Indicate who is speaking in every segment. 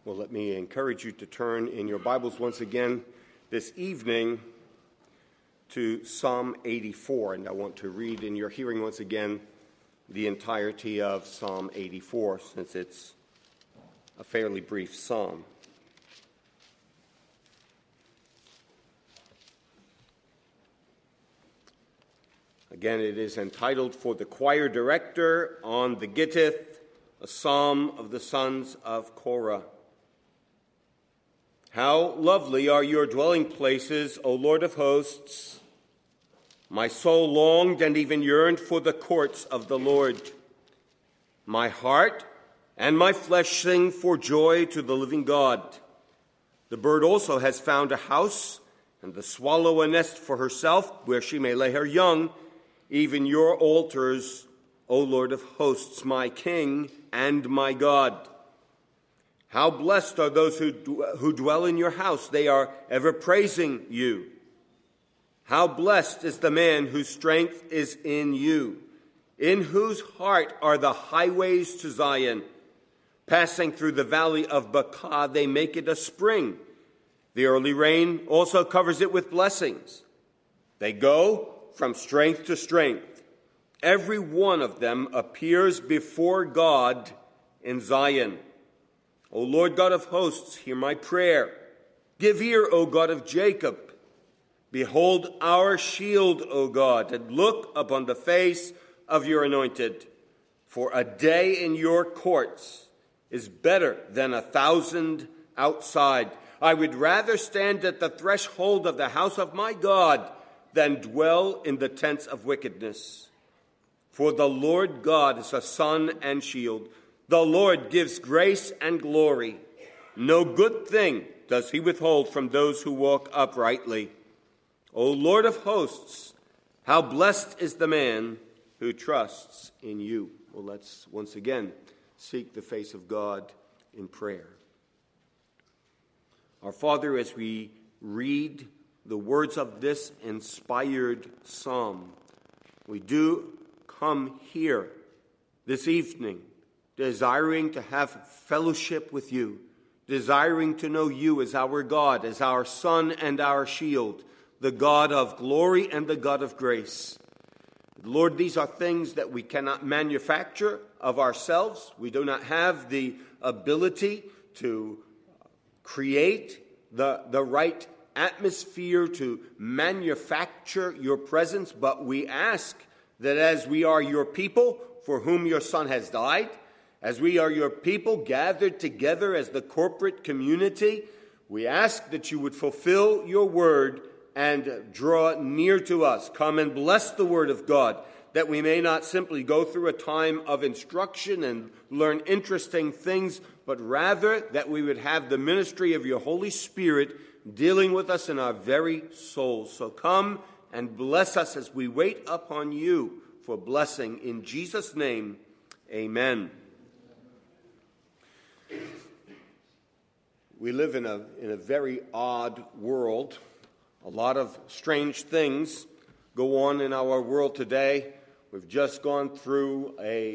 Speaker 1: Well, let me encourage you to turn in your Bibles once again this evening to Psalm 84. And I want to read in your hearing once again the entirety of Psalm 84, since it's a fairly brief psalm. Again, it is entitled, "For the Choir Director on the Gittith, a Psalm of the Sons of Korah. How lovely are your dwelling places, O Lord of hosts! My soul longed and even yearned for the courts of the Lord. My heart and my flesh sing for joy to the living God. The bird also has found a house, and the swallow a nest for herself, where she may lay her young, even your altars, O Lord of hosts, my King and my God. How blessed are those who dwell in your house. They are ever praising you. How blessed is the man whose strength is in you, in whose heart are the highways to Zion. Passing through the valley of Baca, they make it a spring. The early rain also covers it with blessings. They go from strength to strength. Every one of them appears before God in Zion. O Lord God of hosts, hear my prayer. Give ear, O God of Jacob. Behold our shield, O God, and look upon the face of your anointed. For a day in your courts is better than 1,000 outside. I would rather stand at the threshold of the house of my God than dwell in the tents of wickedness. For the Lord God is a sun and shield. The Lord gives grace and glory. No good thing does he withhold from those who walk uprightly. O Lord of hosts, how blessed is the man who trusts in you." Well, let's once again seek the face of God in prayer. Our Father, as we read the words of this inspired psalm, we do come here this evening desiring to have fellowship with you, desiring to know you as our God, as our sun and our shield, the God of glory and the God of grace. Lord, these are things that we cannot manufacture of ourselves. We do not have the ability to create the right atmosphere to manufacture your presence, but we ask that as we are your people for whom your Son has died, as we are your people gathered together as the corporate community, we ask that you would fulfill your word and draw near to us. Come and bless the word of God, that we may not simply go through a time of instruction and learn interesting things, but rather that we would have the ministry of your Holy Spirit dealing with us in our very souls. So come and bless us as we wait upon you for blessing. In Jesus' name, amen. We live in a very odd world. A lot of strange things go on in our world today. We've just gone through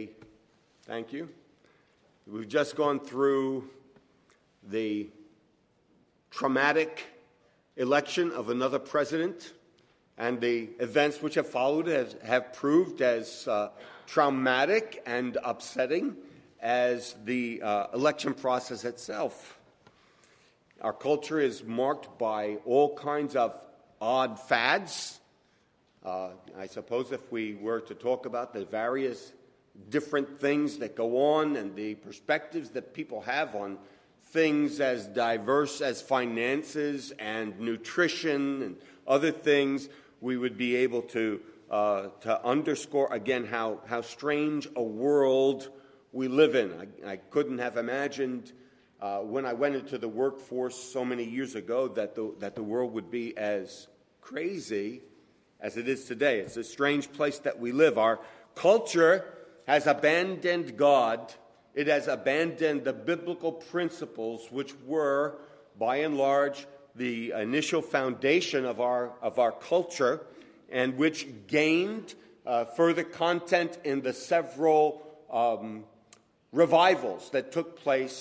Speaker 1: We've just gone through the traumatic election of another president, and the events which have followed have proved as traumatic and upsetting as the election process itself. Our culture is marked by all kinds of odd fads. I suppose if we were to talk about the various different things that go on and the perspectives that people have on things as diverse as finances and nutrition and other things, we would be able to underscore again how strange a world we live in. I couldn't have imagined when I went into the workforce so many years ago that the world would be as crazy as it is today. It's a strange place that we live. Our culture has abandoned God. It has abandoned the biblical principles which were, by and large, the initial foundation of our culture, and which gained further content in the several revivals that took place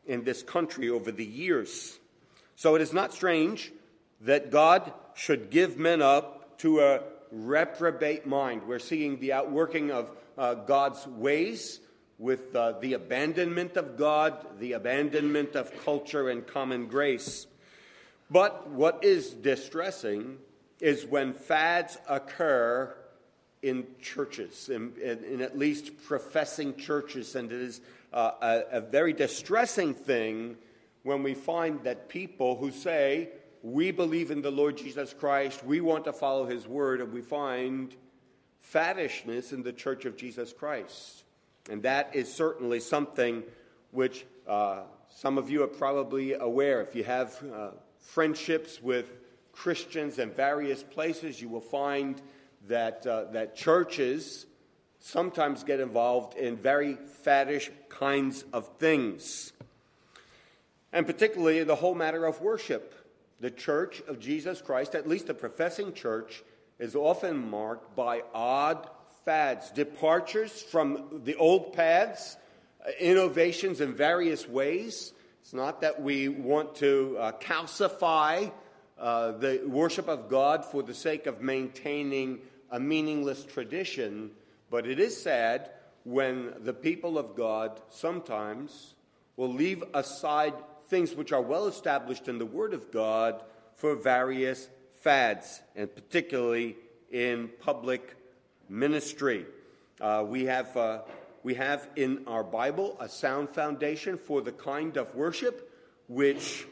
Speaker 1: in this country over the years. So it is not strange that God should give men up to a reprobate mind. We're seeing the outworking of God's ways with the abandonment of God, the abandonment of culture and common grace. But what is distressing is when fads occur in churches, in at least professing churches, and it is a very distressing thing when we find that people who say, we believe in the Lord Jesus Christ, we want to follow his word, and we find faddishness in the Church of Jesus Christ. And that is certainly something which some of you are probably aware. If you have friendships with Christians in various places, you will find that churches sometimes get involved in very faddish kinds of things. And particularly the whole matter of worship. The Church of Jesus Christ, at least the professing church, is often marked by odd fads, departures from the old paths, innovations in various ways. It's not that we want to calcify the worship of God for the sake of maintaining a meaningless tradition, but it is sad when the people of God sometimes will leave aside things which are well established in the Word of God for various fads, and particularly in public ministry. We have in our Bible a sound foundation for the kind of worship which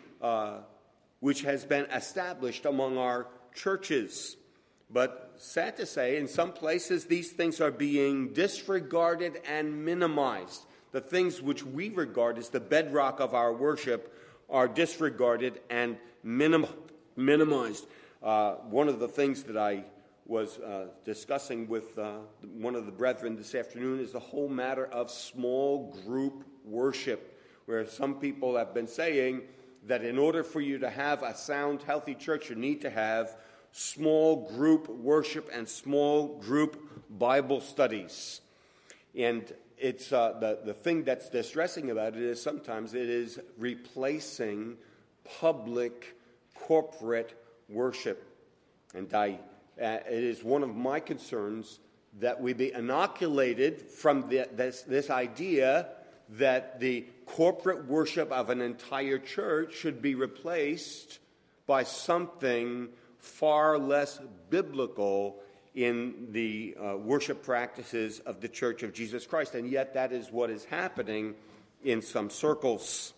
Speaker 1: has been established among our churches. But sad to say, in some places these things are being disregarded and minimized. The things which we regard as the bedrock of our worship are disregarded and minimized. One of the things that I was discussing with one of the brethren this afternoon is the whole matter of small group worship, where some people have been saying that in order for you to have a sound, healthy church, you need to have small group worship and small group Bible studies. And it's the thing that's distressing about it is sometimes it is replacing public corporate worship. And it is one of my concerns that we be inoculated from this idea that the corporate worship of an entire church should be replaced by something far less biblical in the worship practices of the Church of Jesus Christ. And yet that is what is happening in some circles.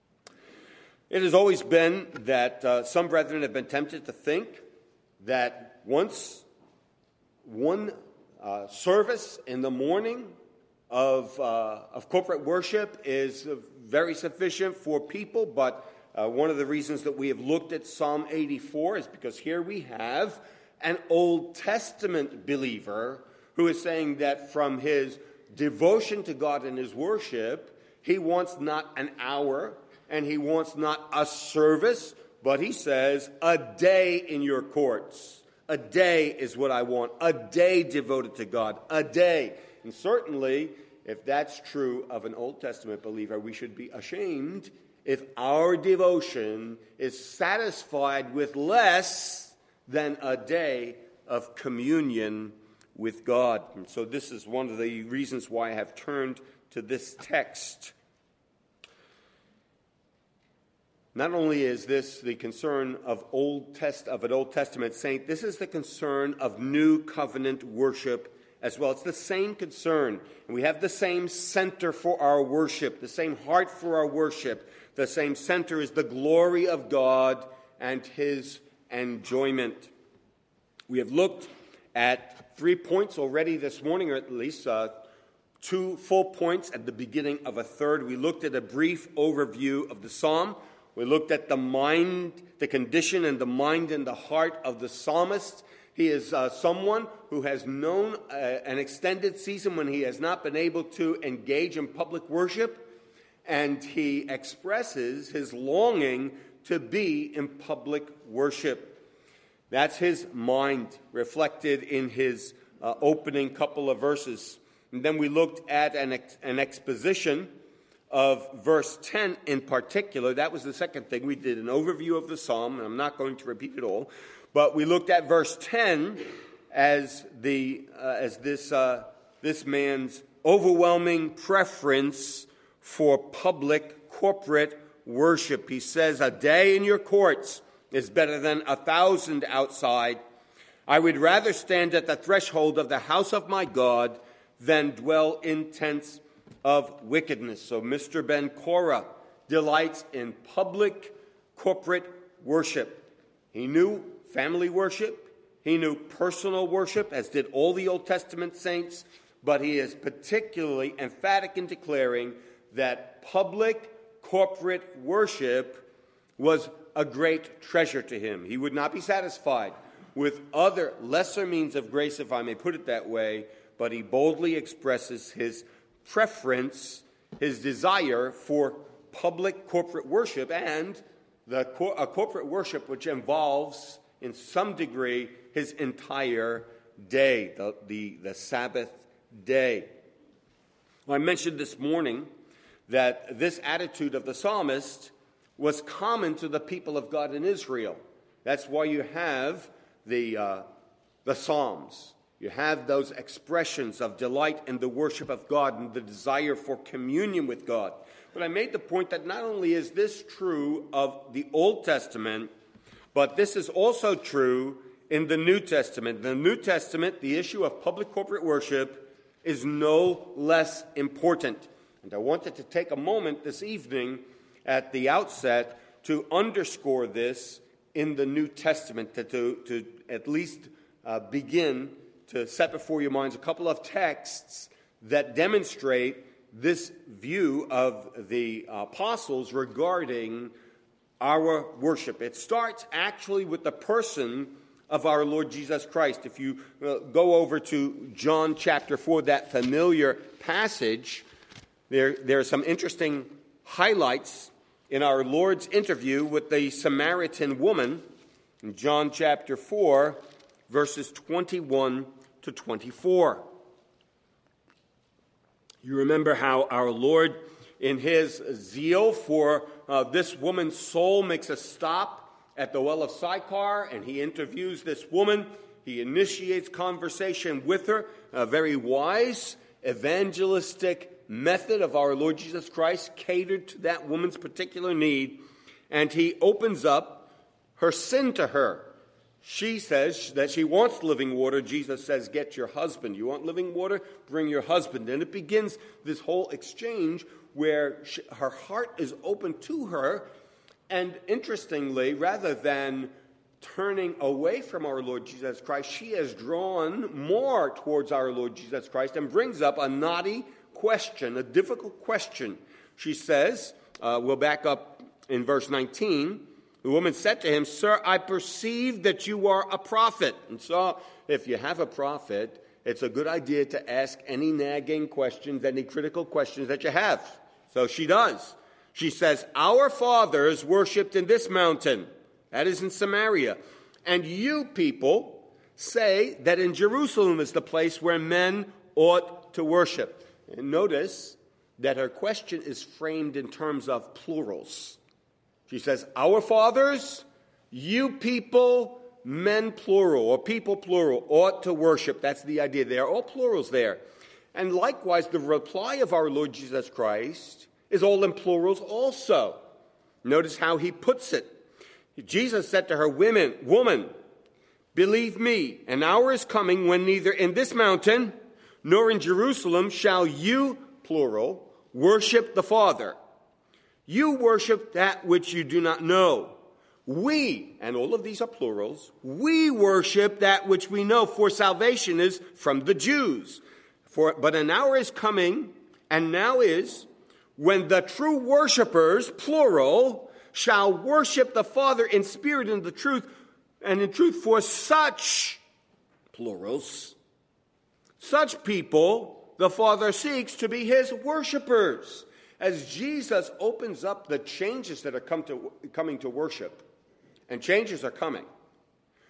Speaker 1: It has always been that some brethren have been tempted to think that once one service in the morning of corporate worship is very sufficient for people, but one of the reasons that we have looked at Psalm 84 is because here we have an Old Testament believer who is saying that from his devotion to God and his worship, he wants not an hour and he wants not a service, but he says, a day in your courts. A day is what I want. A day devoted to God. A day. And certainly, if that's true of an Old Testament believer, we should be ashamed if our devotion is satisfied with less than a day of communion with God. And so this is one of the reasons why I have turned to this text. Not only is this the concern of an Old Testament saint, this is the concern of New Covenant worship as well. It's the same concern. And we have the same center for our worship, the same heart for our worship. The same center is the glory of God and his enjoyment. We have looked at 3 points already this morning, or at least 2 full points at the beginning of a third. We looked at a brief overview of the psalm. We looked at the mind, the condition and the mind and the heart of the psalmist. He is someone who has known an extended season when he has not been able to engage in public worship, and he expresses his longing to be in public worship. That's his mind reflected in his opening couple of verses. And then we looked at an exposition of verse 10 in particular. That was the second thing. We did an overview of the psalm, and I'm not going to repeat it all. But we looked at verse 10 as this man's overwhelming preference for public corporate worship. He says, "A day in your courts is better than 1,000 outside. I would rather stand at the threshold of the house of my God than dwell in tents of wickedness." So Mr. Ben Korah delights in public corporate worship. He knew family worship. He knew personal worship, as did all the Old Testament saints. But he is particularly emphatic in declaring that public corporate worship was a great treasure to him. He would not be satisfied with other lesser means of grace, if I may put it that way, but he boldly expresses his preference, his desire for public corporate worship, and a corporate worship which involves, in some degree, his entire day, the Sabbath day. Well, I mentioned this morning that this attitude of the psalmist was common to the people of God in Israel. That's why you have the Psalms. You have those expressions of delight in the worship of God and the desire for communion with God. But I made the point that not only is this true of the Old Testament, but this is also true in the New Testament. In the New Testament, the issue of public corporate worship is no less important. And I wanted to take a moment this evening at the outset to underscore this in the New Testament, to at least begin to set before your minds a couple of texts that demonstrate this view of the apostles regarding our worship. It starts actually with the person of our Lord Jesus Christ. If you go over to John chapter 4, that familiar passage, there are some interesting highlights in our Lord's interview with the Samaritan woman in John chapter 4, verses 21 to 24. You remember how our Lord, in his zeal for this woman's soul, makes a stop at the well of Sychar, and he interviews this woman. He initiates conversation with her, a very wise evangelistic method of our Lord Jesus Christ, catered to that woman's particular need, and he opens up her sin to her. She says that she wants living water. Jesus says, "Get your husband." You want living water? Bring your husband. And it begins this whole exchange where her heart is open to her. And interestingly, rather than turning away from our Lord Jesus Christ, she is drawn more towards our Lord Jesus Christ and brings up a knotty question, a difficult question. She says, we'll back up in verse 19, the woman said to him, "Sir, I perceive that you are a prophet." And so, if you have a prophet, it's a good idea to ask any nagging questions, any critical questions that you have. So she does. She says, "Our fathers worshipped in this mountain," that is in Samaria, "and you people say that in Jerusalem is the place where men ought to worship." And notice that her question is framed in terms of plurals. She says, "Our fathers, you people, men plural, or people plural, ought to worship." That's the idea. They are all plurals there. And likewise, the reply of our Lord Jesus Christ is all in plurals also. Notice how he puts it. Jesus said to her, "Woman, believe me, an hour is coming when neither in this mountain nor in Jerusalem shall you, plural, worship the Father. You worship that which you do not know. We," and all of these are plurals, "we worship that which we know, for salvation is from the Jews. But an hour is coming, and now is, when the true worshipers, plural, shall worship the Father in spirit and the truth, and in truth, for such," plurals, "such people the Father seeks to be his worshipers." As Jesus opens up the changes that are coming to worship, and changes are coming,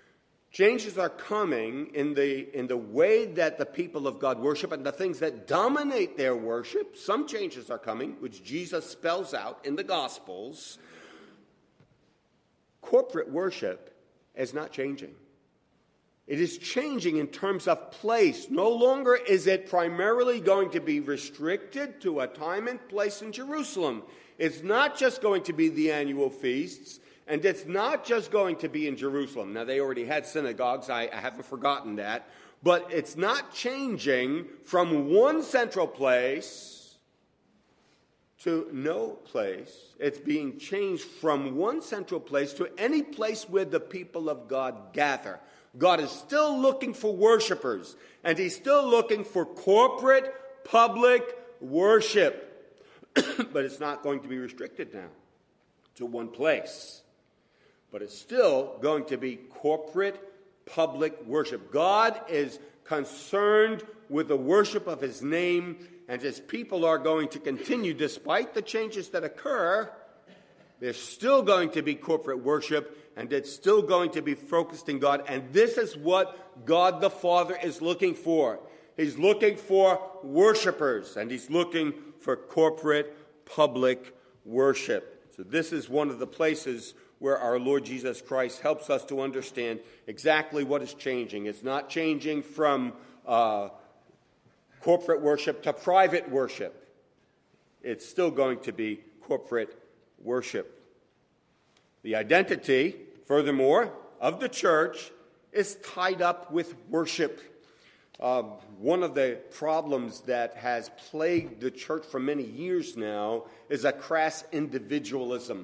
Speaker 1: Changes are coming in the way that the people of God worship and the things that dominate their worship. Some changes are coming, which Jesus spells out in the Gospels. Corporate worship is not changing. It is changing in terms of place. No longer is it primarily going to be restricted to a time and place in Jerusalem. It's not just going to be the annual feasts. And it's not just going to be in Jerusalem. Now, they already had synagogues. I haven't forgotten that. But it's not changing from one central place to no place. It's being changed from one central place to any place where the people of God gather. God is still looking for worshipers. And he's still looking for corporate, public worship. But it's not going to be restricted now to one place. But it's still going to be corporate, public worship. God is concerned with the worship of his name, and his people are going to continue, despite the changes that occur, there's still going to be corporate worship, and it's still going to be focused in God. And this is what God the Father is looking for. He's looking for worshipers, and he's looking for corporate, public worship. So this is one of the places where our Lord Jesus Christ helps us to understand exactly what is changing. It's not changing from corporate worship to private worship. It's still going to be corporate worship. The identity, furthermore, of the church is tied up with worship. One of the problems that has plagued the church for many years now is a crass individualism.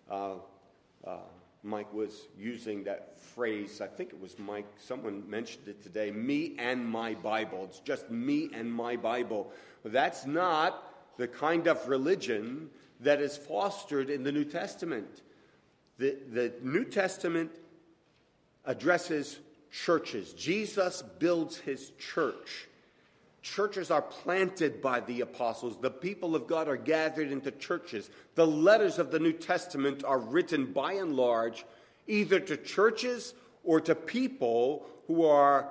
Speaker 1: Mike was using that phrase, I think it was Mike, someone mentioned it today, me and my Bible. It's just me and my Bible. That's not the kind of religion that is fostered in the New Testament. The New Testament addresses churches. Jesus builds his church. Churches are planted by the apostles. The people of God are gathered into churches. The letters of the New Testament are written by and large either to churches or to people who are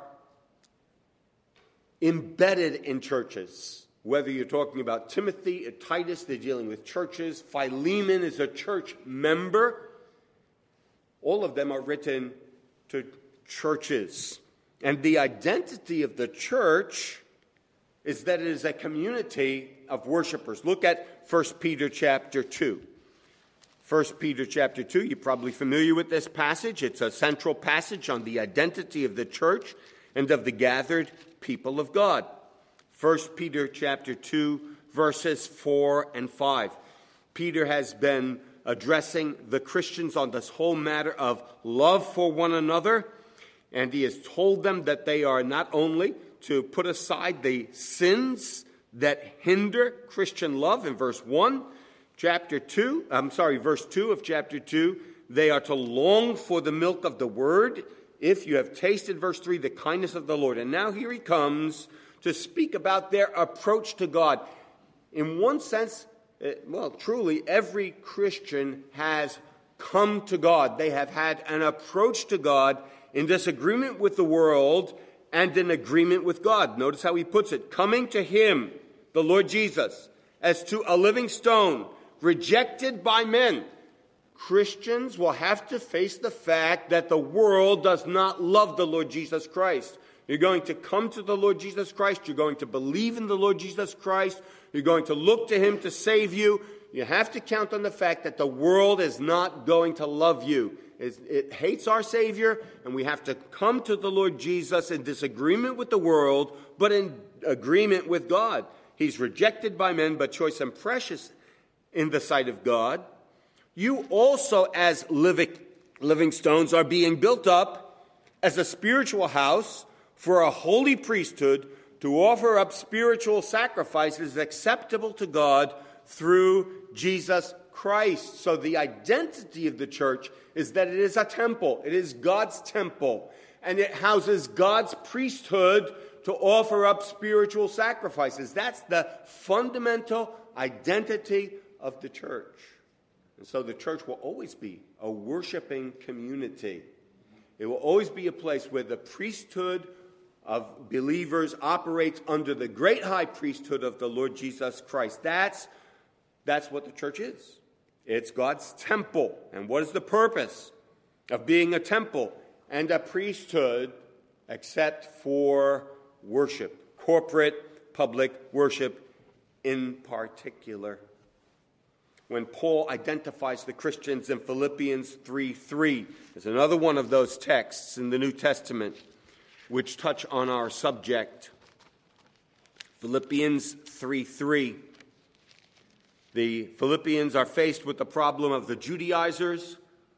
Speaker 1: embedded in churches. Whether you're talking about Timothy or Titus, they're dealing with churches. Philemon is a church member. All of them are written to churches. And the identity of the church is that it is a community of worshipers. Look at 1 Peter chapter 2. 1 Peter chapter 2, you're probably familiar with this passage. It's a central passage on the identity of the church and of the gathered people of God. 1 Peter chapter 2, verses 4 and 5. Peter has been addressing the Christians on this whole matter of love for one another, and he has told them that they are not only to put aside the sins that hinder Christian love in verse 2 of chapter 2, they are to long for the milk of the word, if you have tasted, verse 3, the kindness of the Lord. And now here he comes to speak about their approach to God. In one sense, truly, every Christian has come to God. They have had an approach to God in disagreement with the world and in agreement with God. Notice how he puts it. Coming to him, the Lord Jesus, as to a living stone, rejected by men. Christians will have to face the fact that the world does not love the Lord Jesus Christ. You're going to come to the Lord Jesus Christ. You're going to believe in the Lord Jesus Christ. You're going to look to him to save you. You have to count on the fact that the world is not going to love you. It hates our Savior, and we have to come to the Lord Jesus in disagreement with the world, but in agreement with God. He's rejected by men, but choice and precious in the sight of God. You also, as living stones, are being built up as a spiritual house for a holy priesthood to offer up spiritual sacrifices acceptable to God through Jesus Christ. So the identity of the church is that it is a temple. It is God's temple. And it houses God's priesthood to offer up spiritual sacrifices. That's the fundamental identity of the church. And so the church will always be a worshiping community. It will always be a place where the priesthood of believers operates under the great high priesthood of the Lord Jesus Christ. That's what the church is. It's God's temple. And what is the purpose of being a temple and a priesthood except for worship, corporate public worship in particular? When Paul identifies the Christians in Philippians 3:3, there's another one of those texts in the New Testament which touch on our subject. Philippians 3:3. The Philippians are faced with the problem of the Judaizers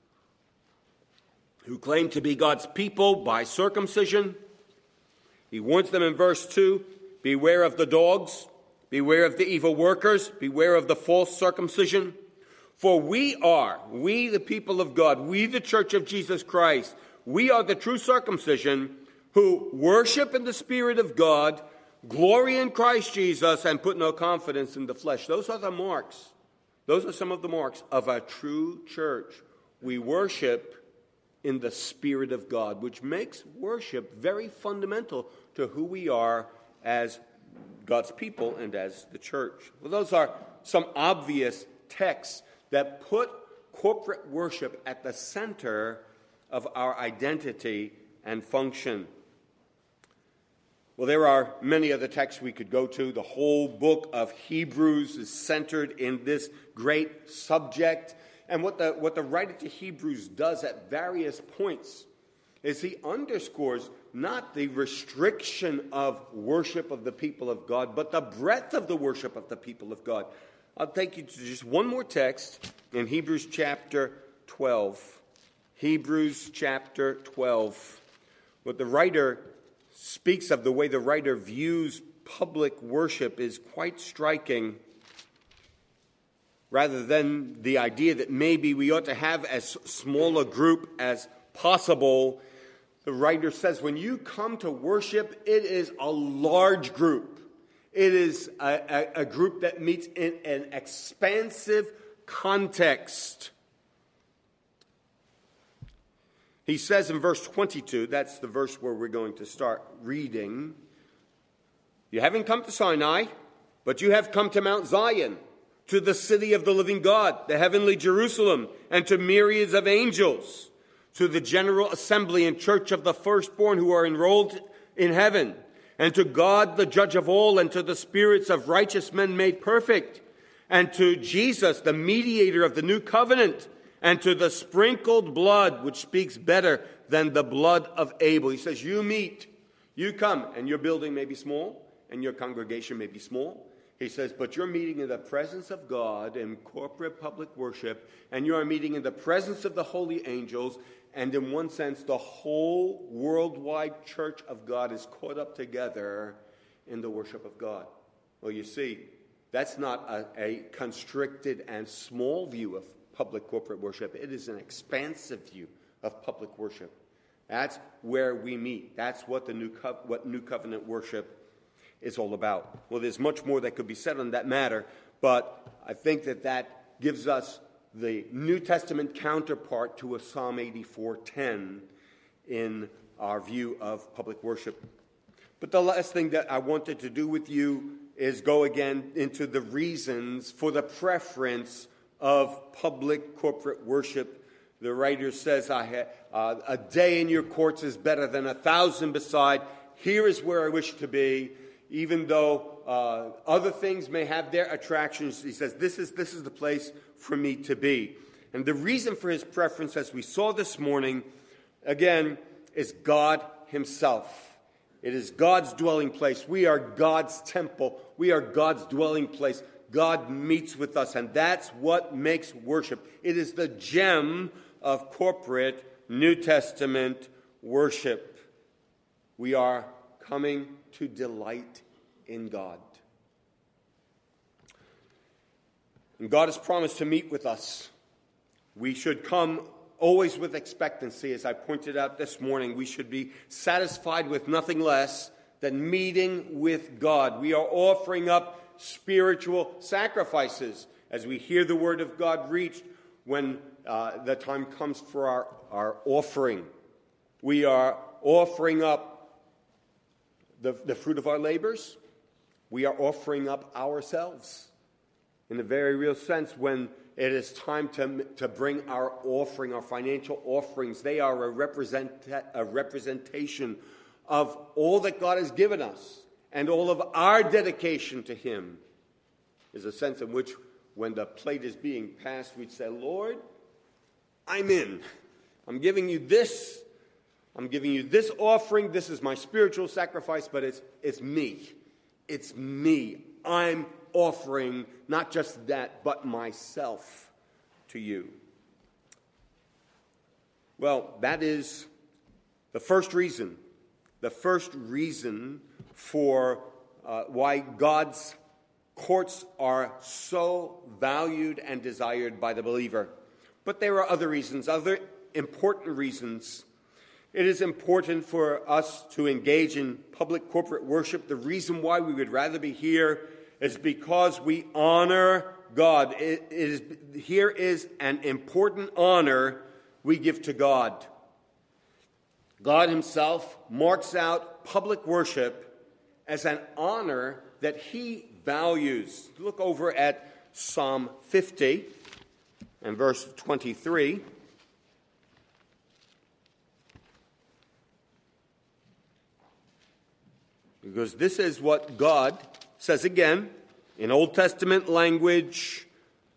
Speaker 1: who claim to be God's people by circumcision. He warns them in verse 2, beware of the dogs, beware of the evil workers, beware of the false circumcision. For we the people of God, we the church of Jesus Christ, we are the true circumcision who worship in the Spirit of God, glory in Christ Jesus, and put no confidence in the flesh. Those are the marks. Those are some of the marks of a true church. We worship in the Spirit of God, which makes worship very fundamental to who we are as God's people and as the church. Well, those are some obvious texts that put corporate worship at the center of our identity and function. Well, there are many other texts we could go to. The whole book of Hebrews is centered in this great subject. And what the writer to Hebrews does at various points is he underscores not the restriction of worship of the people of God, but the breadth of the worship of the people of God. I'll take you to just one more text in Hebrews chapter 12. Hebrews chapter 12. What the writer speaks of, the way the writer views public worship, is quite striking. Rather than the idea that maybe we ought to have as small a group as possible, the writer says when you come to worship, it is a large group. It is a group that meets in an expansive context. He says in verse 22, that's the verse where we're going to start reading, you haven't come to Sinai, but you have come to Mount Zion, to the city of the living God, the heavenly Jerusalem, and to myriads of angels, to the general assembly and church of the firstborn who are enrolled in heaven, and to God the judge of all, and to the spirits of righteous men made perfect, and to Jesus, the mediator of the new covenant, and to the sprinkled blood, which speaks better than the blood of Abel. He says, you meet, you come, and your building may be small, and your congregation may be small. He says, but you're meeting in the presence of God in corporate public worship, and you are meeting in the presence of the holy angels, and in one sense, the whole worldwide church of God is caught up together in the worship of God. Well, you see, that's not a constricted and small view of public corporate worship. It is an expansive view of public worship. That's where we meet. That's what what New Covenant worship is all about. Well, there's much more that could be said on that matter, but I think that gives us the New Testament counterpart to a Psalm 84:10 in our view of public worship. But the last thing that I wanted to do with you is go again into the reasons for the preference of public corporate worship. The writer says, a day in your courts is better than 1,000 beside. Here is where I wish to be. Even though other things may have their attractions, he says, this is the place for me to be. And the reason for his preference, as we saw this morning, again, is God himself. It is God's dwelling place. We are God's temple. We are God's dwelling place. God meets with us, and that's what makes worship. It is the gem of corporate New Testament worship. We are coming to delight in God. And God has promised to meet with us. We should come always with expectancy. As I pointed out this morning, we should be satisfied with nothing less than meeting with God. We are offering up spiritual sacrifices as we hear the word of God reached when the time comes for our offering. We are offering up the fruit of our labors. We are offering up ourselves. In a very real sense, when it is time to bring our offering, our financial offerings, they are a representation of all that God has given us, and all of our dedication to Him is a sense in which when the plate is being passed, we'd say, Lord, I'm in. I'm giving you this. I'm giving you this offering. This is my spiritual sacrifice, but it's me. It's me. I'm offering not just that, but myself to you. Well, that is the first reason. The first reason for why God's courts are so valued and desired by the believer. But there are other reasons, other important reasons. It is important for us to engage in public corporate worship. The reason why we would rather be here is because we honor God. Here is an important honor we give to God. God Himself marks out public worship as an honor that He values. Look over at Psalm 50 and verse 23. Because this is what God says again in Old Testament language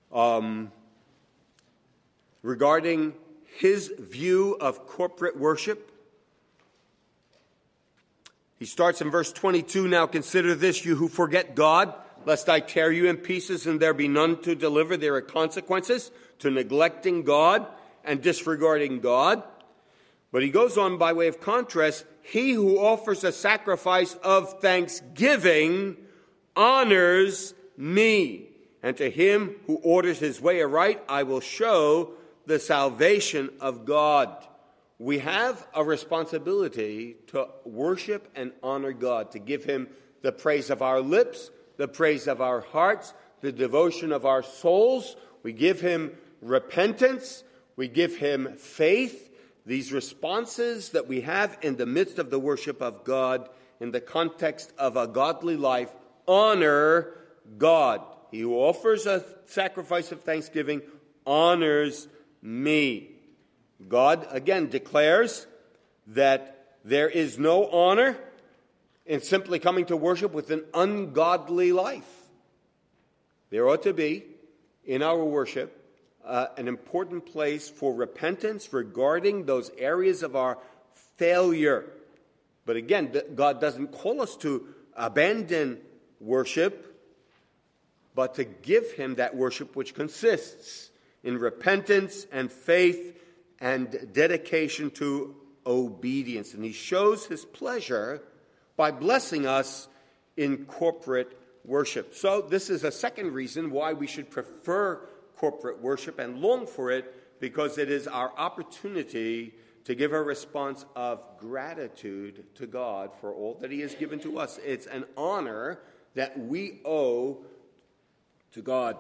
Speaker 1: regarding His view of corporate worship. He starts in verse 22, now consider this, you who forget God, lest I tear you in pieces and there be none to deliver. There are consequences to neglecting God and disregarding God. But he goes on by way of contrast, he who offers a sacrifice of thanksgiving honors me. And to him who orders his way aright, I will show the salvation of God. We have a responsibility to worship and honor God, to give Him the praise of our lips, the praise of our hearts, the devotion of our souls. We give Him repentance. We give Him faith. These responses that we have in the midst of the worship of God, in the context of a godly life, honor God. He who offers a sacrifice of thanksgiving honors me. God, again, declares that there is no honor in simply coming to worship with an ungodly life. There ought to be, in our worship, an important place for repentance regarding those areas of our failure. But again, God doesn't call us to abandon worship, but to give Him that worship which consists in repentance and faith and dedication to obedience. And He shows His pleasure by blessing us in corporate worship. So this is a second reason why we should prefer corporate worship and long for it, because it is our opportunity to give a response of gratitude to God for all that He has given to us. It's an honor that we owe to God.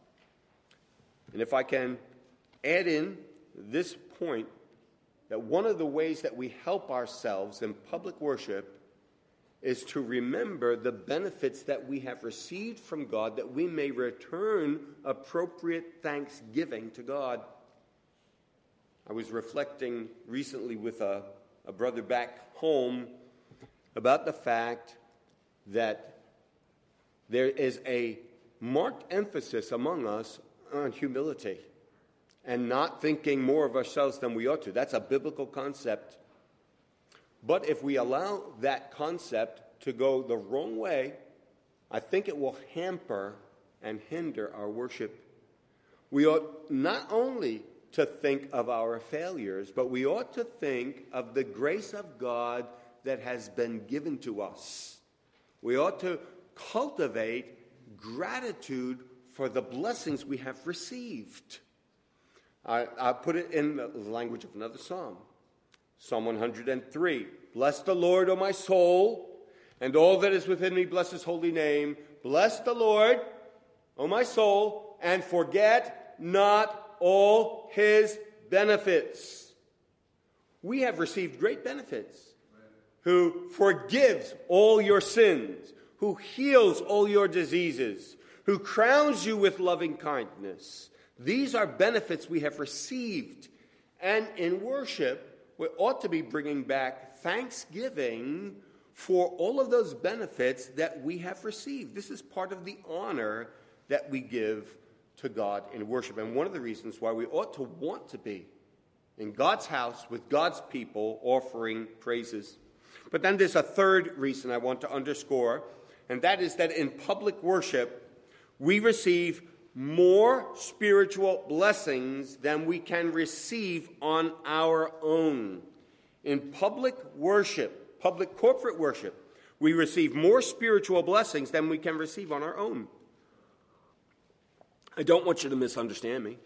Speaker 1: And if I can add in this point, that one of the ways that we help ourselves in public worship is to remember the benefits that we have received from God, that we may return appropriate thanksgiving to God. I was reflecting recently with a brother back home about the fact that there is a marked emphasis among us on humility and not thinking more of ourselves than we ought to. That's a biblical concept. But if we allow that concept to go the wrong way, I think it will hamper and hinder our worship. We ought not only to think of our failures, but we ought to think of the grace of God that has been given to us. We ought to cultivate gratitude for the blessings we have received. I'll put it in the language of another psalm. Psalm 103. Bless the Lord, O my soul, and all that is within me, bless His holy name. Bless the Lord, O my soul, and forget not all His benefits. we have received great benefits, who forgives all your sins, who heals all your diseases, who crowns you with loving kindness. These are benefits we have received. And in worship, we ought to be bringing back thanksgiving for all of those benefits that we have received. This is part of the honor that we give to God in worship. And one of the reasons why we ought to want to be in God's house with God's people offering praises. But then there's a third reason I want to underscore, and that is that in public worship, we receive more spiritual blessings than we can receive on our own. In public worship, public corporate worship, we receive more spiritual blessings than we can receive on our own. I don't want you to misunderstand me.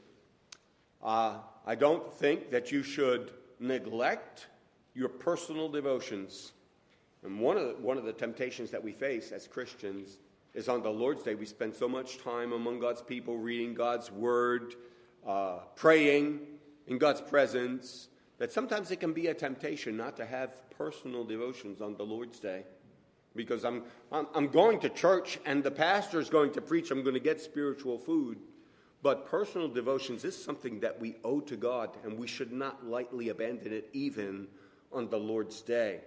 Speaker 1: I don't think that you should neglect your personal devotions. And one of the temptations that we face as Christians is on the Lord's Day. We spend so much time among God's people, reading God's Word, praying in God's presence, that sometimes it can be a temptation not to have personal devotions on the Lord's Day. Because I'm going to church and the pastor is going to preach, I'm going to get spiritual food. But personal devotions is something that we owe to God, and we should not lightly abandon it even on the Lord's Day.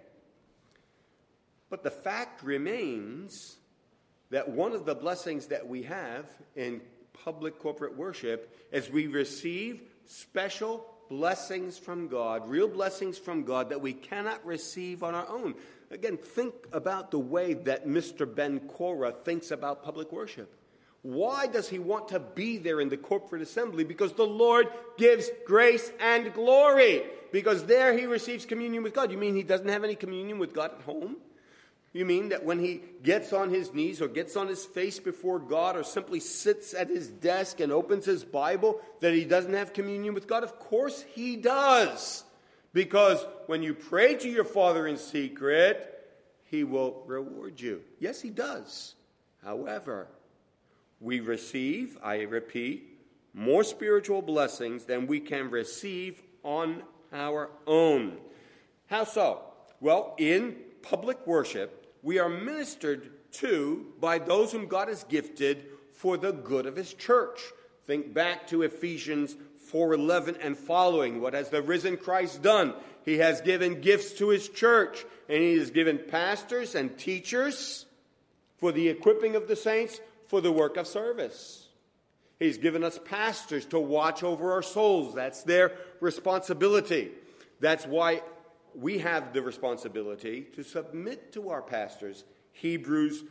Speaker 1: But the fact remains that one of the blessings that we have in public corporate worship is we receive special blessings from God, real blessings from God that we cannot receive on our own. Again, think about the way that Mr. Ben Cora thinks about public worship. Why does he want to be there in the corporate assembly? Because the Lord gives grace and glory. Because there he receives communion with God. You mean he doesn't have any communion with God at home? You mean that when he gets on his knees or gets on his face before God or simply sits at his desk and opens his Bible, that he doesn't have communion with God? Of course he does. Because when you pray to your Father in secret, he will reward you. Yes, he does. However, we receive, I repeat, more spiritual blessings than we can receive on our own. How so? Well, in public worship, we are ministered to by those whom God has gifted for the good of his church. Think back to Ephesians 4:11 and following. What has the risen Christ done? He has given gifts to his church, and he has given pastors and teachers for the equipping of the saints for the work of service. He's given us pastors to watch over our souls. That's their responsibility. That's why we have the responsibility to submit to our pastors. Hebrews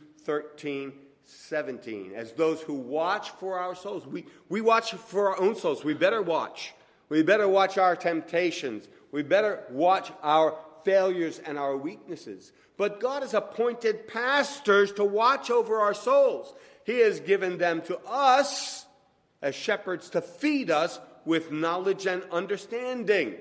Speaker 1: 13:17. As those who watch for our souls. We watch for our own souls. We better watch. We better watch our temptations. We better watch our failures and our weaknesses. But God has appointed pastors to watch over our souls. He has given them to us as shepherds to feed us with knowledge and understanding.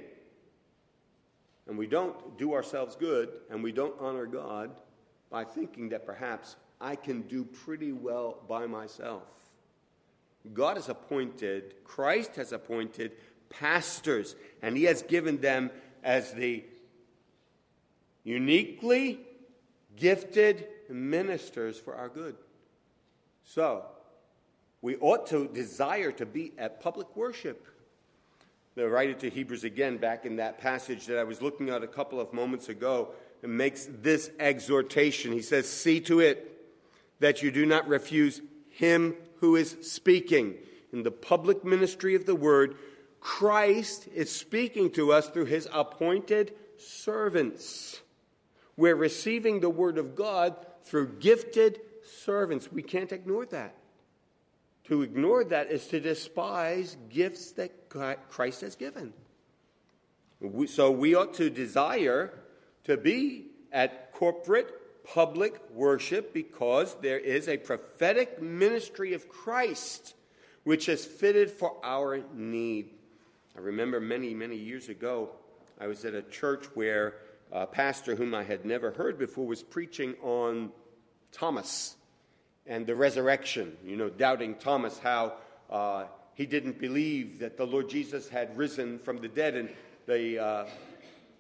Speaker 1: And we don't do ourselves good, and we don't honor God by thinking that perhaps I can do pretty well by myself. God has appointed, Christ has appointed pastors, and he has given them as the uniquely gifted ministers for our good. So, we ought to desire to be at public worship. The writer to Hebrews again, back in that passage that I was looking at a couple of moments ago, makes this exhortation. He says, see to it that you do not refuse him who is speaking. In the public ministry of the word, Christ is speaking to us through his appointed servants. We're receiving the word of God through gifted servants. We can't ignore that. To ignore that is to despise gifts that Christ has given. So we ought to desire to be at corporate public worship because there is a prophetic ministry of Christ which is fitted for our need. I remember many, many years ago, I was at a church where a pastor whom I had never heard before was preaching on Thomas and the resurrection. You know, doubting Thomas, how he didn't believe that the Lord Jesus had risen from the dead. And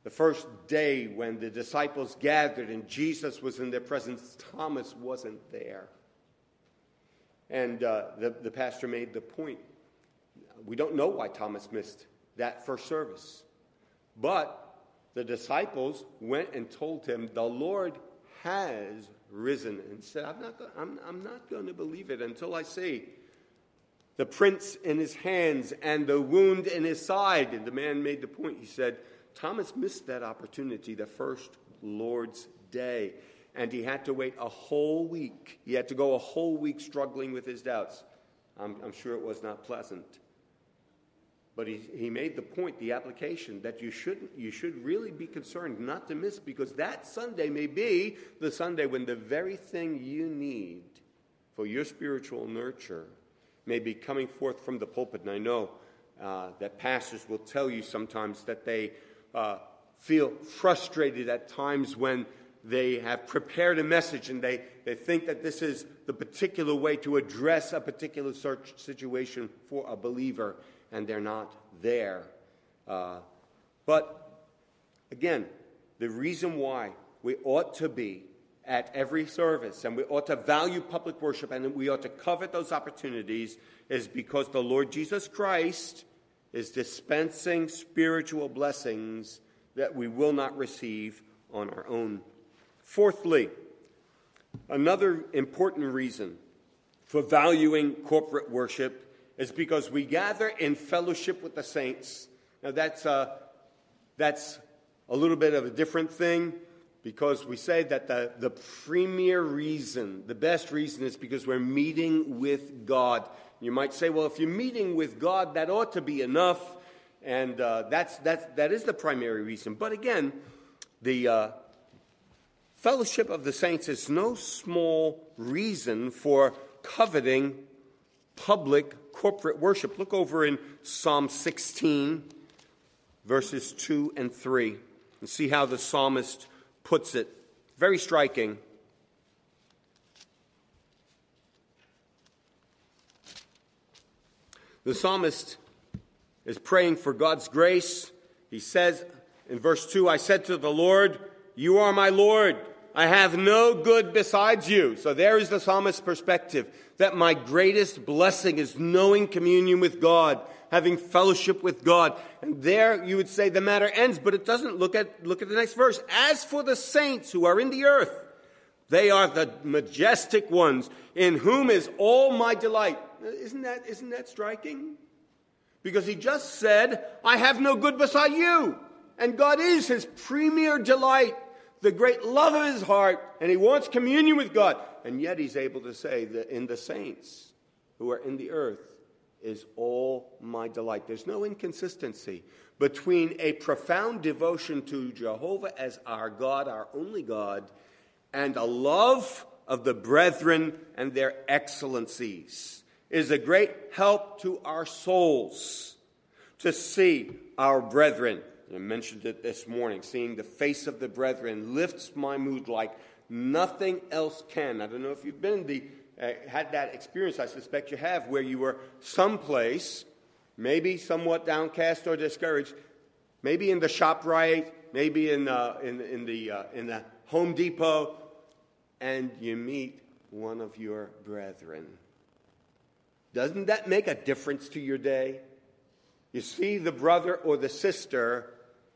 Speaker 1: The first day when the disciples gathered and Jesus was in their presence, Thomas wasn't there. And the pastor made the point. We don't know why Thomas missed that first service. But the disciples went and told him, the Lord has risen. And said, I'm not going to believe it until I see the prints in his hands and the wound in his side. And the man made the point. He said, Thomas missed that opportunity the first Lord's Day. And he had to wait a whole week. He had to go a whole week struggling with his doubts. I'm sure it was not pleasant. But he made the point, the application, that you should really be concerned not to miss, because that Sunday may be the Sunday when the very thing you need for your spiritual nurture may be coming forth from the pulpit. And I know that pastors will tell you sometimes that they feel frustrated at times when they have prepared a message and they think that this is the particular way to address a particular situation for a believer, and they're not there. But again, the reason why we ought to be at every service and we ought to value public worship and we ought to covet those opportunities is because the Lord Jesus Christ is dispensing spiritual blessings that we will not receive on our own. Fourthly, another important reason for valuing corporate worship is because we gather in fellowship with the saints. Now that's a little bit of a different thing, because we say that the premier reason, the best reason, is because we're meeting with God. You might say, well, if you're meeting with God, that ought to be enough, and that is the primary reason. But again, the fellowship of the saints is no small reason for coveting public corporate worship. Look over in Psalm 16, verses 2 and 3, and see how the psalmist puts it. Very striking. The psalmist is praying for God's grace. He says in verse 2, I said to the Lord, you are my Lord. I have no good besides you. So there is the psalmist's perspective, that my greatest blessing is knowing communion with God, having fellowship with God. And there you would say the matter ends, but it doesn't. Look at the next verse. As for the saints who are in the earth, they are the majestic ones, in whom is all my delight. Isn't that striking? Because he just said, I have no good beside you. And God is his premier delight, the great love of his heart, and he wants communion with God. And yet he's able to say that in the saints who are in the earth is all my delight. There's no inconsistency between a profound devotion to Jehovah as our God, our only God, and a love of the brethren and their excellencies. It is a great help to our souls to see our brethren. I mentioned it this morning. Seeing the face of the brethren lifts my mood like nothing else can. I don't know if you've had that experience. I suspect you have, where you were someplace, maybe somewhat downcast or discouraged, maybe in the ShopRite, maybe in the Home Depot, and you meet one of your brethren. Doesn't that make a difference to your day? You see the brother or the sister,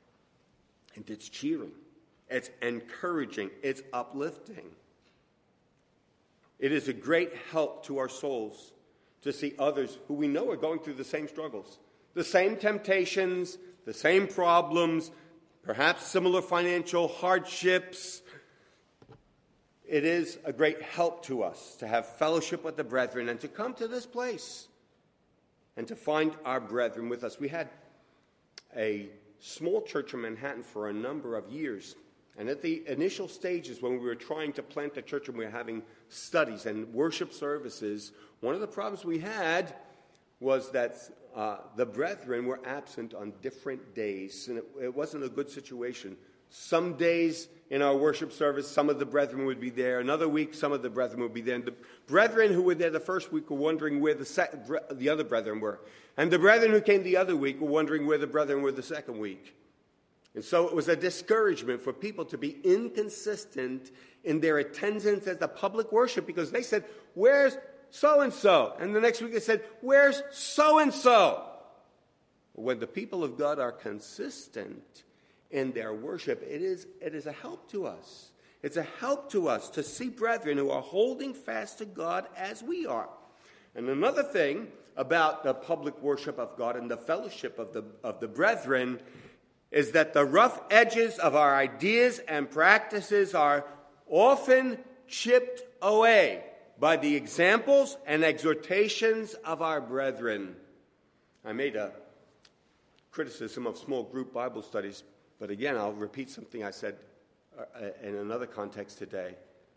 Speaker 1: and it's cheering, it's encouraging, it's uplifting. It is a great help to our souls to see others who we know are going through the same struggles, the same temptations, the same problems, perhaps similar financial hardships. It is a great help to us to have fellowship with the brethren and to come to this place and to find our brethren with us. We had a small church in Manhattan for a number of years. And at the initial stages when we were trying to plant the church and we were having studies and worship services, one of the problems we had was that the brethren were absent on different days. And it wasn't a good situation. Some days in our worship service, some of the brethren would be there. Another week, some of the brethren would be there. And the brethren who were there the first week were wondering where the other brethren were. And the brethren who came the other week were wondering where the brethren were the second week. And so it was a discouragement for people to be inconsistent in their attendance at the public worship, because they said, where's so-and-so? And the next week they said, where's so-and-so? When the people of God are consistent in their worship, it is a help to us. It's a help to us to see brethren who are holding fast to God as we are. And another thing about the public worship of God and the fellowship of the brethren is that the rough edges of our ideas and practices are often chipped away by the examples and exhortations of our brethren. I made a criticism of small group Bible studies, but again, I'll repeat something I said in another context today.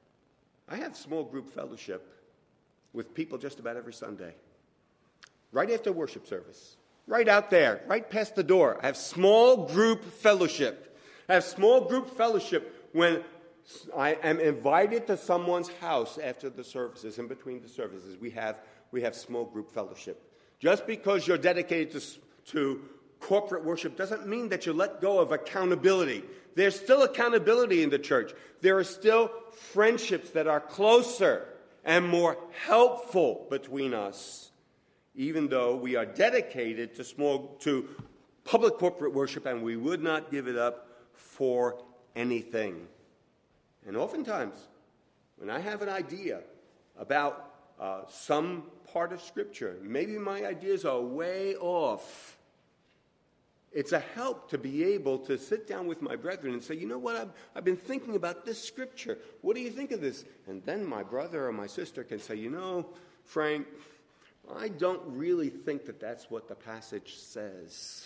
Speaker 1: I have small group fellowship with people just about every Sunday. Right after worship service. Right out there, right past the door. I have small group fellowship. I have small group fellowship when I am invited to someone's house after the services, in between the services. We have small group fellowship. Just because you're dedicated to corporate worship doesn't mean that you let go of accountability. There's still accountability in the church. There are still friendships that are closer and more helpful between us, even though we are dedicated to public corporate worship, and we would not give it up for anything. And oftentimes, when I have an idea about some part of Scripture, maybe my ideas are way off, it's a help to be able to sit down with my brethren and say, you know what, I've been thinking about this Scripture. What do you think of this? And then my brother or my sister can say, you know, Frank, I don't really think that that's what the passage says.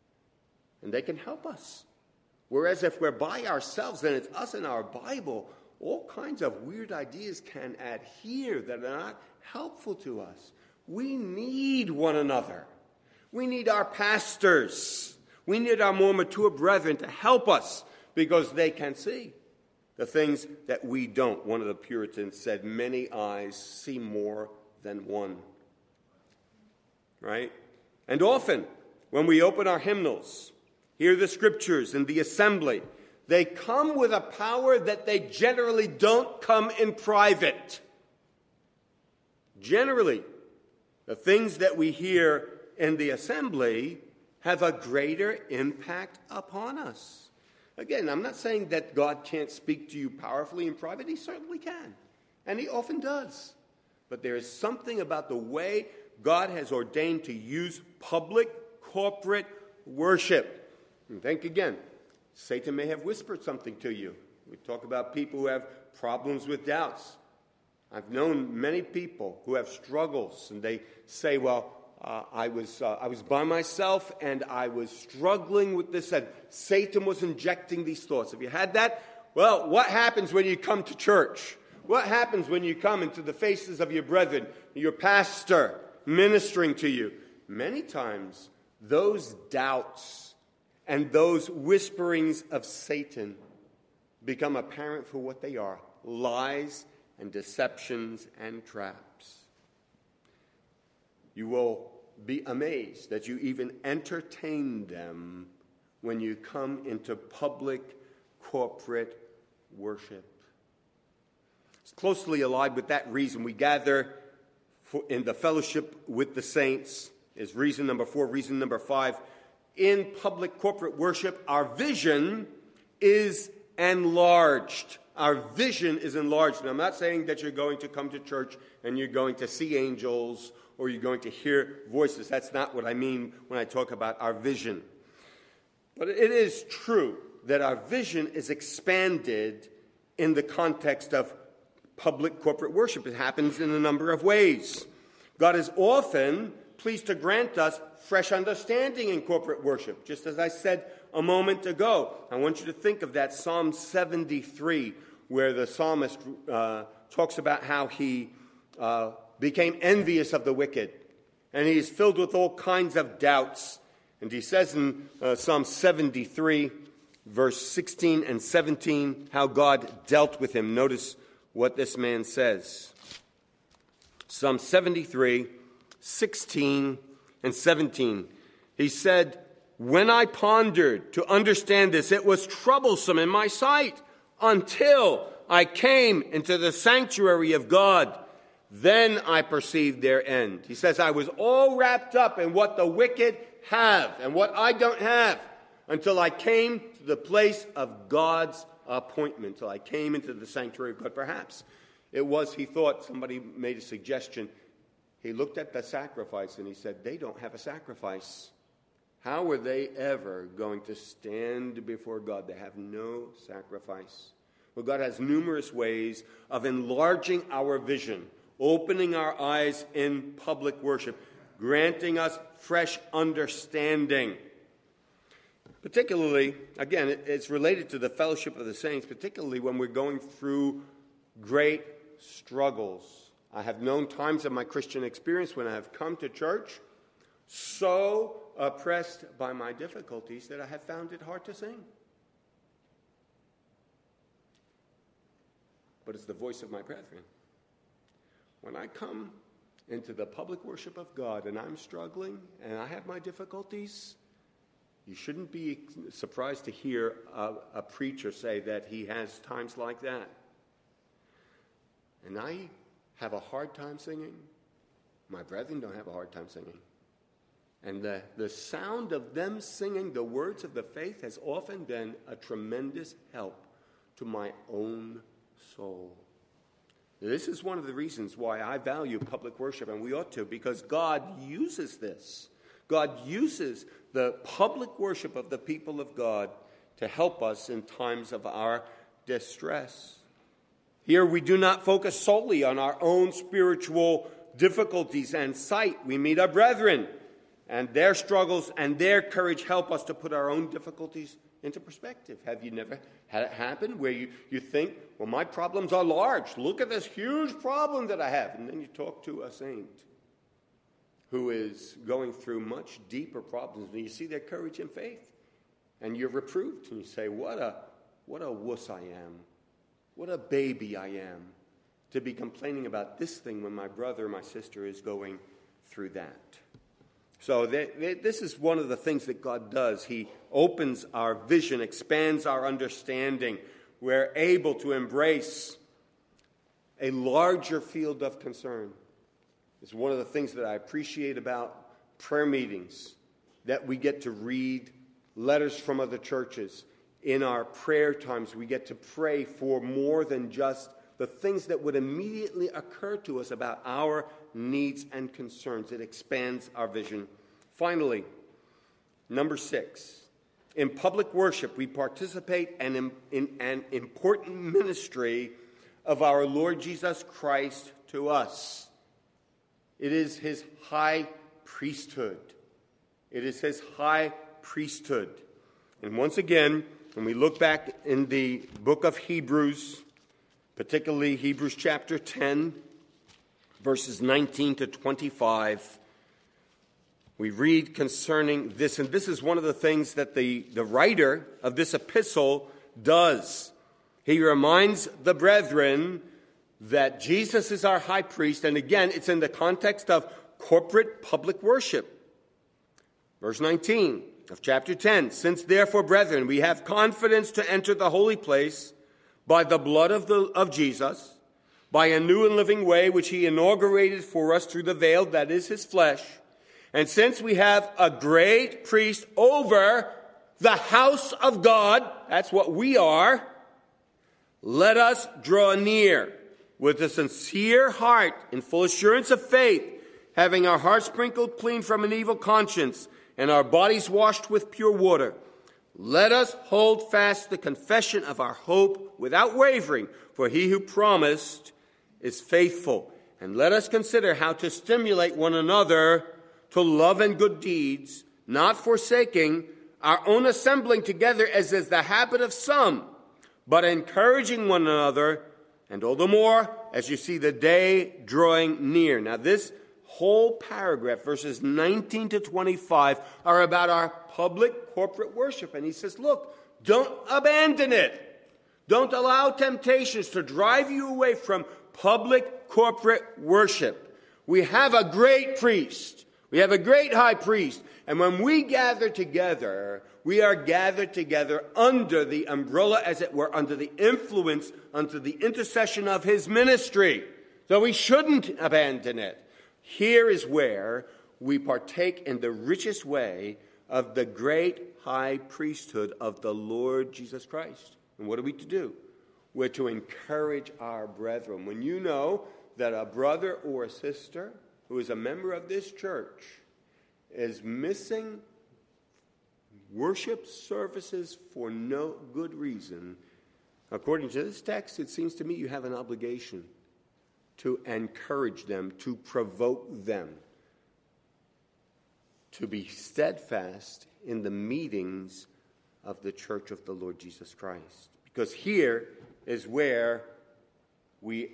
Speaker 1: And they can help us. Whereas if we're by ourselves, then it's us and our Bible, all kinds of weird ideas can adhere that are not helpful to us. We need one another. We need our pastors. We need our more mature brethren to help us, because they can see the things that we don't. One of the Puritans said, many eyes see more than one. Right? And often, when we open our hymnals, hear the Scriptures in the assembly, they come with a power that they generally don't come in private. Generally, the things that we hear in the assembly have a greater impact upon us. Again, I'm not saying that God can't speak to you powerfully in private. He certainly can, and he often does. But there is something about the way God has ordained to use public, corporate worship. And think again, Satan may have whispered something to you. We talk about people who have problems with doubts. I've known many people who have struggles, and they say, well, I was by myself, and I was struggling with this, and Satan was injecting these thoughts. Have you had that? Well, what happens when you come to church? What happens when you come into the faces of your brethren, your pastor ministering to you? Many times, those doubts and those whisperings of Satan become apparent for what they are: lies and deceptions and traps. You will be amazed that you even entertain them when you come into public corporate worship. It's closely allied with that reason we gather in the fellowship with the saints is reason number 4. Reason number 5, in public corporate worship, our vision is enlarged. Our vision is enlarged. And I'm not saying that you're going to come to church and you're going to see angels or you're going to hear voices. That's not what I mean when I talk about our vision. But it is true that our vision is expanded in the context of public corporate worship. It happens in a number of ways. God is often pleased to grant us fresh understanding in corporate worship. Just as I said a moment ago, I want you to think of that Psalm 73, where the psalmist talks about how he became envious of the wicked, and he is filled with all kinds of doubts. And he says in Psalm 73, verse 16 and 17, how God dealt with him. Notice what this man says. Psalm 73, 16 and 17. He said, When I pondered to understand this, it was troublesome in my sight until I came into the sanctuary of God. Then I perceived their end. He says, I was all wrapped up in what the wicked have and what I don't have until I came to the place of God's appointment, until I came into the sanctuary of God. Perhaps it was, he thought, somebody made a suggestion. He looked at the sacrifice and he said, they don't have a sacrifice. How are they ever going to stand before God? They have no sacrifice. Well, God has numerous ways of enlarging our vision, opening our eyes in public worship, granting us fresh understanding. Particularly, again, it's related to the fellowship of the saints, particularly when we're going through great struggles. I have known times of my Christian experience when I have come to church so oppressed by my difficulties that I have found it hard to sing. But it's the voice of my brethren. When I come into the public worship of God and I'm struggling and I have my difficulties, you shouldn't be surprised to hear a preacher say that he has times like that. And I have a hard time singing. My brethren don't have a hard time singing. And the sound of them singing the words of the faith has often been a tremendous help to my own soul. This is one of the reasons why I value public worship, and we ought to, because God uses this. God uses the public worship of the people of God to help us in times of our distress. Here we do not focus solely on our own spiritual difficulties and sight. We meet our brethren, and their struggles and their courage help us to put our own difficulties into perspective. Have you never had it happen where you think, well, my problems are large. Look at this huge problem that I have. And then you talk to a saint who is going through much deeper problems, and you see their courage and faith, and you're reproved, and you say, what a wuss I am. What a baby I am to be complaining about this thing when my brother or my sister is going through that. So this is one of the things that God does. He opens our vision, expands our understanding. We're able to embrace a larger field of concern. It's one of the things that I appreciate about prayer meetings, that we get to read letters from other churches. In our prayer times, we get to pray for more than just the things that would immediately occur to us about our needs and concerns. It expands our vision. Finally, number 6, in public worship, we participate in an important ministry of our Lord Jesus Christ to us. It is his high priesthood. It is his high priesthood. And once again, when we look back in the book of Hebrews, particularly Hebrews chapter 10, verses 19 to 25, we read concerning this, and this is one of the things that the writer of this epistle does. He reminds the brethren that Jesus is our high priest, and again, it's in the context of corporate public worship. Verse 19 of chapter 10, since therefore, brethren, we have confidence to enter the holy place by the blood of Jesus, by a new and living way which he inaugurated for us through the veil, that is his flesh. And since we have a great priest over the house of God, that's what we are, let us draw near with a sincere heart in full assurance of faith, having our hearts sprinkled clean from an evil conscience and our bodies washed with pure water. Let us hold fast the confession of our hope without wavering, for he who promised is faithful. And let us consider how to stimulate one another to love and good deeds, not forsaking our own assembling together as is the habit of some, but encouraging one another, and all the more as you see the day drawing near. Now this whole paragraph, verses 19 to 25, are about our public corporate worship. And he says, look, don't abandon it. Don't allow temptations to drive you away from public corporate worship. We have a great priest. We have a great high priest. And when we gather together, we are gathered together under the umbrella, as it were, under the influence, under the intercession of his ministry. So we shouldn't abandon it. Here is where we partake in the richest way of the great high priesthood of the Lord Jesus Christ. And what are we to do? We're to encourage our brethren. When you know that a brother or a sister who is a member of this church is missing worship services for no good reason, according to this text, it seems to me you have an obligation to encourage them, to provoke them to be steadfast in the meetings of the church of the Lord Jesus Christ. Because here is where we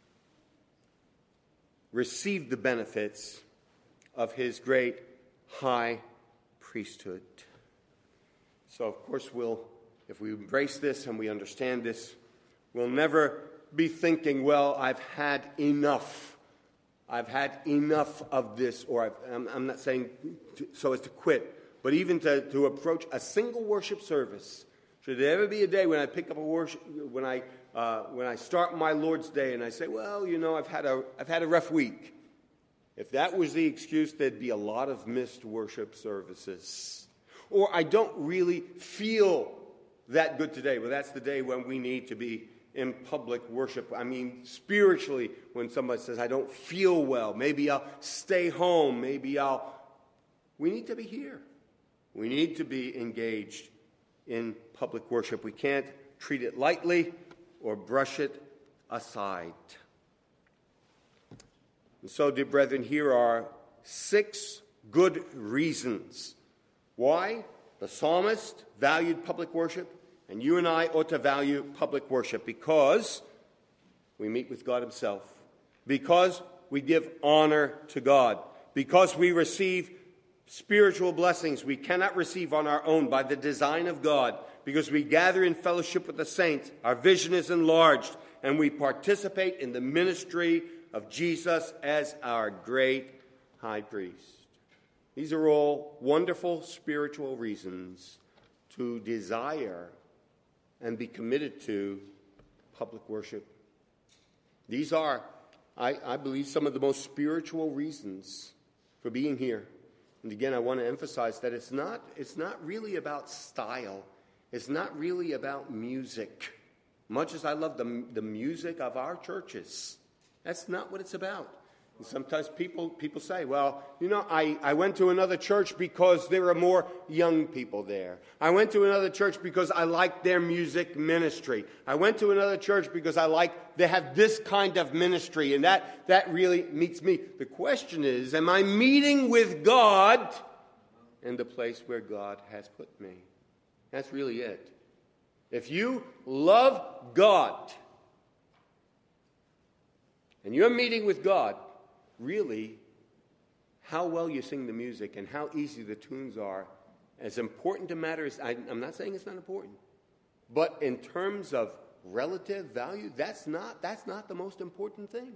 Speaker 1: receive the benefits of his great high priesthood. So, of course, if we embrace this and we understand this, we'll never be thinking, well, I've had enough. I've had enough of this, or I'm not saying so as to quit, but even to approach a single worship service. Should there ever be a day when I pick up a worship, when I start my Lord's Day and I say, well, I've had a rough week. If that was the excuse, there'd be a lot of missed worship services. Or I don't really feel that good today. Well, that's the day when we need to be in public worship. I mean, spiritually, when somebody says, I don't feel well, maybe I'll stay home, we need to be here. We need to be engaged in public worship. We can't treat it lightly or brush it aside. And so, dear brethren, here are 6 good reasons why the psalmist valued public worship, and you and I ought to value public worship. Because we meet with God himself, because we give honor to God, because we receive spiritual blessings we cannot receive on our own by the design of God, because we gather in fellowship with the saints, our vision is enlarged, and we participate in the ministry of Jesus as our great high priest. These are all wonderful spiritual reasons to desire and be committed to public worship. These are, I believe, some of the most spiritual reasons for being here. And again, I want to emphasize that it's not really about style. It's not really about music. Much as I love the music of our churches, that's not what it's about. And sometimes people say, well, I went to another church because there are more young people there. I went to another church because I like their music ministry. I went to another church because they have this kind of ministry, and that really meets me. The question is, am I meeting with God in the place where God has put me? That's really it. If you love God and you're meeting with God, really, how well you sing the music and how easy the tunes are, as important to matter as I'm not saying it's not important, but in terms of relative value, that's not the most important thing.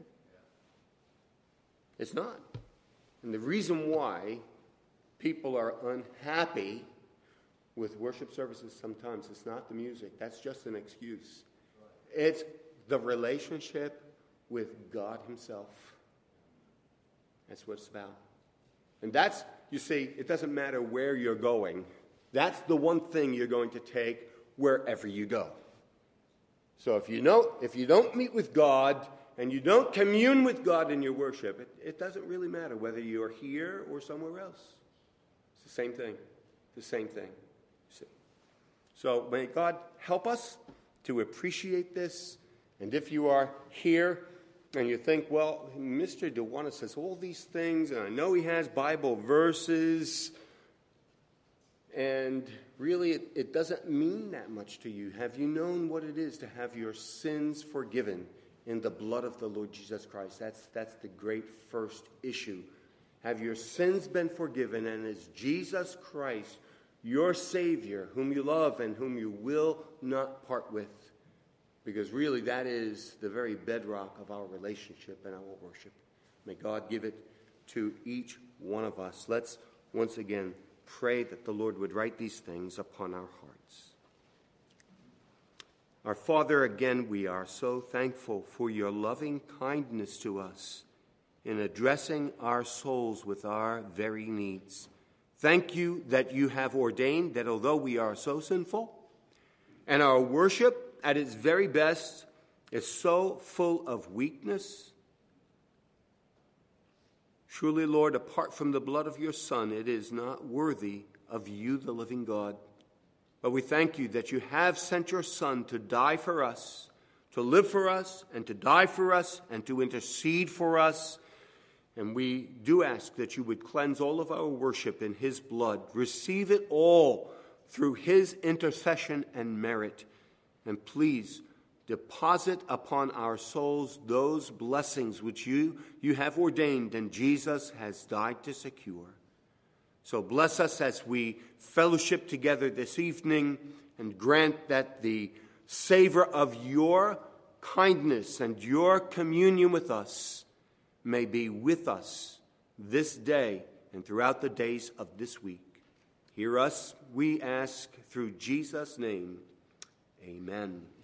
Speaker 1: It's not. And the reason why people are unhappy with worship services sometimes, it's not the music. That's just an excuse. It's the relationship with God himself. That's what it's about. And that's, you see, it doesn't matter where you're going. That's the one thing you're going to take wherever you go. So if you don't meet with God and you don't commune with God in your worship, it doesn't really matter whether you're here or somewhere else. It's the same thing. The same thing. See? So may God help us to appreciate this. And if you are here and you think, well, Mr. Dewana says all these things, and I know he has Bible verses, and really it doesn't mean that much to you. Have you known what it is to have your sins forgiven in the blood of the Lord Jesus Christ? That's the great first issue. Have your sins been forgiven, and is Jesus Christ your Savior, whom you love and whom you will not part with? Because really that is the very bedrock of our relationship and our worship. May God give it to each one of us. Let's once again pray that the Lord would write these things upon our hearts. Our Father, again, we are so thankful for your loving kindness to us in addressing our souls with our very needs. Thank you that you have ordained that although we are so sinful, and our worship at its very best is so full of weakness, truly, Lord, apart from the blood of your Son, it is not worthy of you, the living God. But we thank you that you have sent your Son to die for us, to live for us, and to die for us, and to intercede for us. And we do ask that you would cleanse all of our worship in his blood. Receive it all through his intercession and merit. And please deposit upon our souls those blessings which you have ordained and Jesus has died to secure. So bless us as we fellowship together this evening, and grant that the savor of your kindness and your communion with us may be with us this day and throughout the days of this week. Hear us, we ask, through Jesus' name. Amen.